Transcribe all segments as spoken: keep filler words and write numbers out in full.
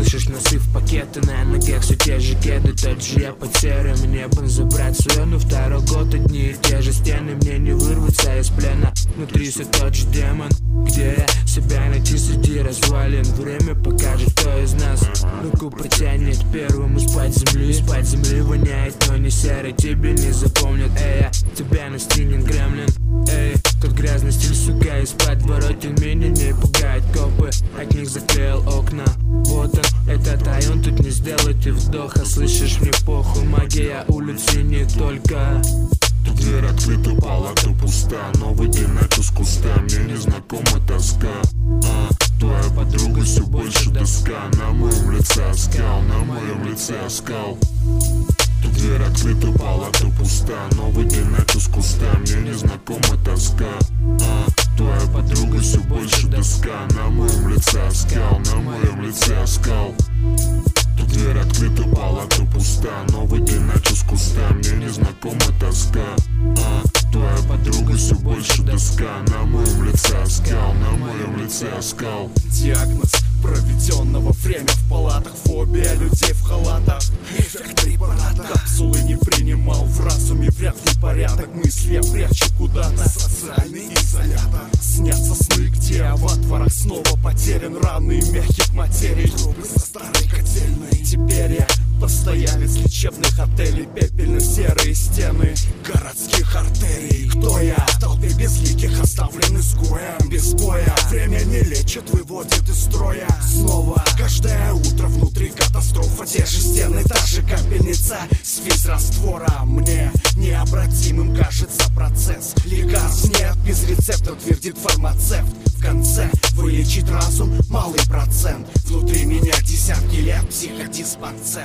Слышишь, насыв пакеты, на ногах все те же кеды. Тот же я под серым небом, забрать свое, но второй год одни и те же стены. Мне не вырваться из плена, внутри все тот же демон. Где я себя найти среди развалин? Время покажет, кто из нас руку протянет первым. И спать земли, спать земли воняет, но не серый. Тебе не запомнят, эй, я тебя настигнет гремлин. Эй, тот грязный стиль, сука, из-под воротин меня не пугает копы. От них заклеил окна, вот он, этот район, тут не сделать и вдоха. Слышишь, мне похуй, магия улицы не только. Тут дверь открыта, палата пуста. Новый день начал с куста, мне незнакома тоска. а, Твоя подруга все больше тоска. На моем лице оскал, на моем лице оскал. Тут дверь открыта, палата пуста. Новый день начал с куста, мне незнакома тоска. а, Твоя подруга все больше тоска. На моем лице оскал, на моем лице оскал. Тут дверь открыта, палата пуста. Новый день начал с куста, мне незнакома тоска. а, Твоя подруга все больше тоска. На моем лице оскал, на моем лице оскал. Диагноз проведенного время в палатах. Фобия людей в халатах. Эффект препарата. Капсулы не принимал, в разуме вряд ли порядок. Мысли я прячу куда-то. Социальный изолятор. Снятся сны, где я в отворах снова потерян. Раны мягких материй, трубы со старой котельной. Теперь я постоялец лечебных отелей. Пепельно-серые стены городских артерий. Кто я? В толпе безликих, оставлен изгоем. Без боя, время не лечит, выводит из строя. Снова каждое утро внутри катастрофа. Те же стены, та же капельница с физраствора. Мне необратимым кажется процесс. Лекарств нет, без рецепта, твердит фармацевт. В конце вылечить разум малый процент. Внутри меня десятки лет психодиспансер.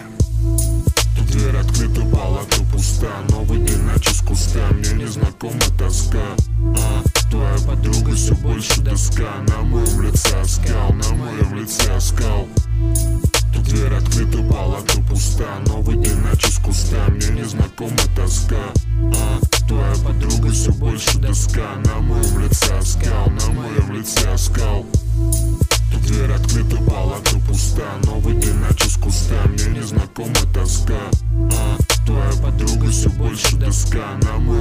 Тут дверь открыта, палата пуста. Новый день начал с куста, мне незнакома тоска. а, Твоя подруга все больше тоска. На моем лице оскал, на моем лице оскал. Тут дверь открыта, палата пуста. Новый день начал с куста, мне незнакома тоска. а, Твоя подруга все больше тоска. На моем лице оскал, на моем лице оскал. Тут дверь открыта, палата пуста. Новый день начал с куста, мне незнакома тоска. а, Твоя подруга все больше тоска. На моем